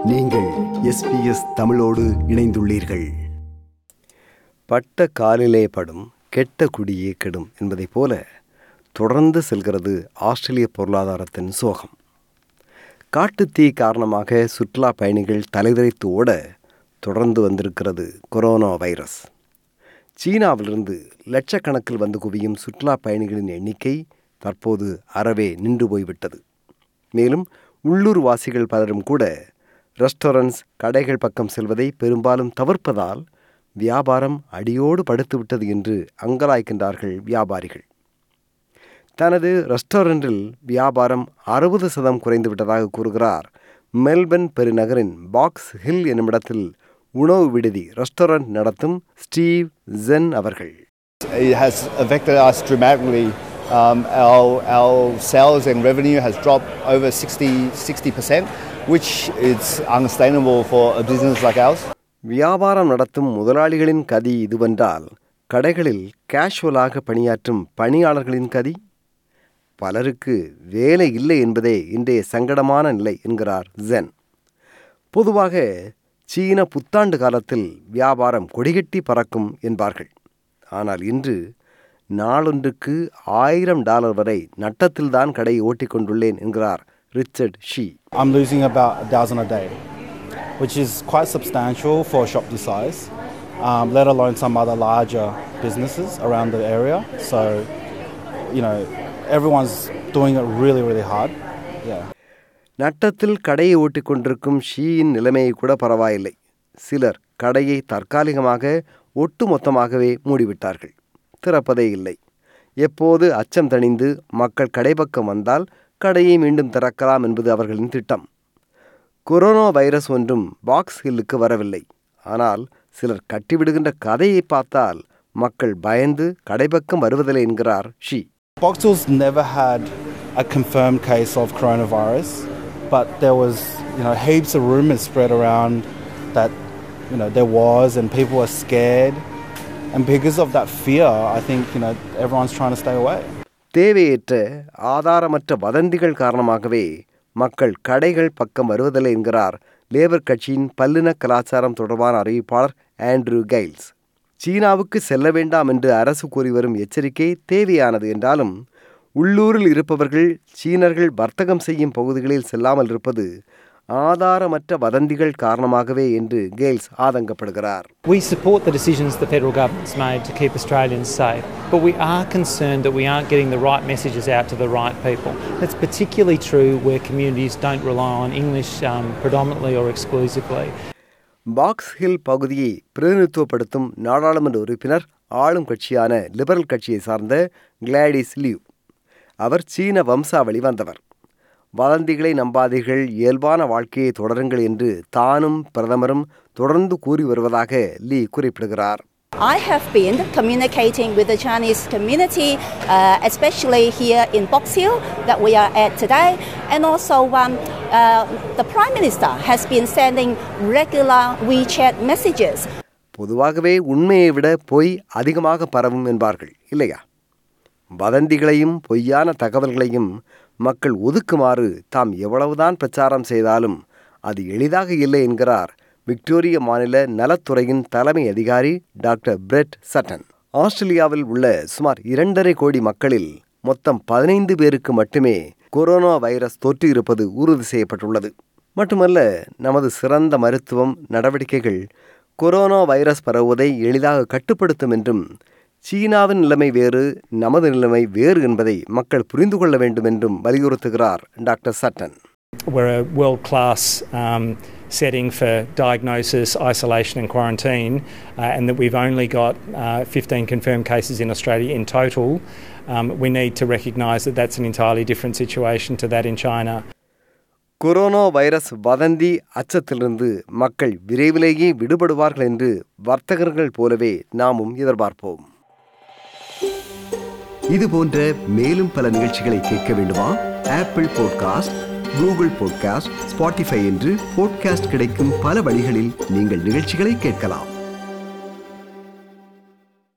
நீங்கள் SBS தமிழோடு இணைந்துள்ளீர்கள். பட்ட காலிலே படும் கெட்ட குடியே கெடும் என்பதைப் போல தொடர்ந்து செல்கிறது ஆஸ்திரேலிய பொருளாதாரத்தின் சோகம். காட்டுத்தீ காரணமாக சுற்றுலா பயணிகள் தலைவிரித்து ஓட தொடர்ந்து வந்திருக்கிறது கொரோனா வைரஸ். சீனாவிலிருந்து லட்சக்கணக்கில் வந்து குவியும் சுற்றுலா பயணிகளின் எண்ணிக்கை தற்போது அறவே நின்று போய்விட்டது. மேலும் உள்ளூர் வாசிகள் பலரும் கூட ரெஸ்டாரண்ட்ஸ், கடைகள் பக்கம் செல்வதை பெரும்பாலும் தவிர்ப்பதால் வியாபாரம் அடியோடு படுத்துவிட்டது என்று அங்கலாய்க்கின்றார்கள் வியாபாரிகள். தனது ரெஸ்டாரண்டில் வியாபாரம் 60% குறைந்துவிட்டதாக கூறுகிறார் மெல்பர்ன் பெருநகரின் பாக்ஸ் ஹில் என்னுமிடத்தில் உணவு விடுதி ரெஸ்டாரண்ட் நடத்தும் ஸ்டீவ் ஜென் அவர்கள். It has affected us dramatically. Our sales and revenue has dropped over 60%, which is unsustainable for a business like ours. வியாபாரம் நடத்தும் முதலாளிகளின் கதி இதுவென்றால் கடைகளில் கேஷுவலாக பணியாற்றும் பணியாளர்களின் கதி? பலருக்கு வேலை இல்லை என்பதே இன்றைய சங்கடமான நிலை என்கிறார் ஜென். பொதுவாக சீன புத்தாண்டு காலத்தில் வியாபாரம் கொடிகட்டி பறக்கும் என்பார்கள். ஆனால் இன்று நாளொன்றுக்கு $1000 வரை நட்டத்தில்தான் கடையை ஓட்டிக் கொண்டுள்ளேன் என்கிறார் Richard Shi. I'm losing about $1,000 a day, which is quite substantial for a shop this size, let alone some other larger businesses around the area. So, everyone's doing it really, really hard. Yeah. நட்டத்தில் கடையை ஓட்டிக் கொண்டிருக்கும் ஷீயின் நிலைமையை கூட பரவாயில்லை. சிலர் கடையை தற்காலிகமாக ஒட்டுமொத்தமாகவே மூடிவிட்டார்கள். திறப்பதே இல்லை. எப்போது அச்சம் தணிந்து மக்கள் கடைப்பக்கம் வந்தால் கடையை மீண்டும் திறக்கலாம் என்பது அவர்களின் திட்டம். கொரோனா வைரஸ் ஒன்றும் பாக்ஸ் ஹில்லுக்கு வரவில்லை. ஆனால் சிலர் கட்டிவிடுகின்ற கதையை பார்த்தால் மக்கள் பயந்து கடைப்பக்கம் வருவதில்லை என்கிறார் Shi. Box Hill's never had a confirmed case of coronavirus, but there was, heaps of rumors spread around that, there was, and people were scared. And because of that fear, I think, everyone's trying to stay away. தேவையற்ற ஆதாரமற்ற வதந்திகள் காரணமாகவே மக்கள் கடைகள் பக்கம் வருவதில்லை என்கிறார் labour கட்சியின் பல்லின கலாச்சாரம் தொடர்பான அறிவிப்பாளர் ஆண்ட்ரூ கைல்ஸ். சீனாவுக்கு செல்ல வேண்டாம் என்று அரசு கூறி வரும் எச்சரிக்கை தேவையானது என்றாலும் உள்ளூரில் இருப்பவர்கள் சீனர்கள் வர்த்தகம் செய்யும் பகுதிகளில் செல்லாமல் இருப்பது ஆதாரமற்ற வதந்திகள் காரணமாகவே என்று கேல்ஸ் ஆதங்கப்படுகிறார். We support the decisions the federal government's made to keep Australians safe, but we are concerned that we aren't getting the right messages out to the right people. That's particularly true where communities don't rely on English predominantly or exclusively. Box Hill பகுதியை பிரதிநிதித்துவப்படுத்தும் நாடாளுமன்ற உறுப்பினர் ஆளும் கட்சியான liberal கட்சியை சார்ந்த Gladys Liu. அவர் சீன வம்சாவளி வந்தவர். வதந்திகளை நம்பாதீர்கள், இயல்பான வாழ்க்கையை தொடருங்கள் என்று தானும் பிரதமரும் தொடர்ந்து கூறி வருவதாக லீ குறிப்பிடுகிறார். I have been communicating with the Chinese community, especially here in Box Hill that we are at today, and also the Prime Minister has been sending regular WeChat messages. பொதுவாகவே உண்மையை விட பொய் அதிகமாக பரவும் என்பார்கள் இல்லையா? வதந்திகளையும் பொய்யான தகவல்களையும் மக்கள் ஒதுக்குமாறு தாம் எவ்வளவுதான் பிரச்சாரம் செய்தாலும் அது எளிதாக இல்லை என்கிறார் விக்டோரிய மாநில நலத்துறையின் தலைமை அதிகாரி டாக்டர் பிரெட் சட்டன். ஆஸ்திரேலியாவில் உள்ள சுமார் 2.5 கோடி மக்களில் மொத்தம் 15 பேருக்கு மட்டுமே கொரோனா வைரஸ் தொற்று இருப்பது உறுதி செய்யப்பட்டுள்ளது. மட்டுமல்ல, நமது சிறந்த மருத்துவம் நடவடிக்கைகள் கொரோனா வைரஸ் பரவுவதை எளிதாக கட்டுப்படுத்தும் என்றும் சீனாவின் நிலைமை வேறு, நமது நிலைமை வேறு என்பதை மக்கள் புரிந்து கொள்ள வேண்டும் என்றும் வலியுறுத்துகிறார் டாக்டர் சட்டன். We're a world-class setting for diagnosis, isolation and quarantine, and that we've only got 15 confirmed cases in Australia in total. We need to recognise that that's an entirely different situation to that in China. Corona virus வதந்தி அச்சத்திலிருந்து மக்கள் விரைவிலேயே விடுபடுவார்கள் என்று வர்த்தகர்கள் போலவே நாமும் எதிர்பார்ப்போம். இது போன்ற மேலும் பல நிகழ்ச்சிகளை கேட்க வேண்டுமா? Apple podcast, Google podcast, Spotify என்று பாட்காஸ்ட் கிடைக்கும் பல வழிகளில் நீங்கள் நிகழ்ச்சிகளை கேட்கலாம்.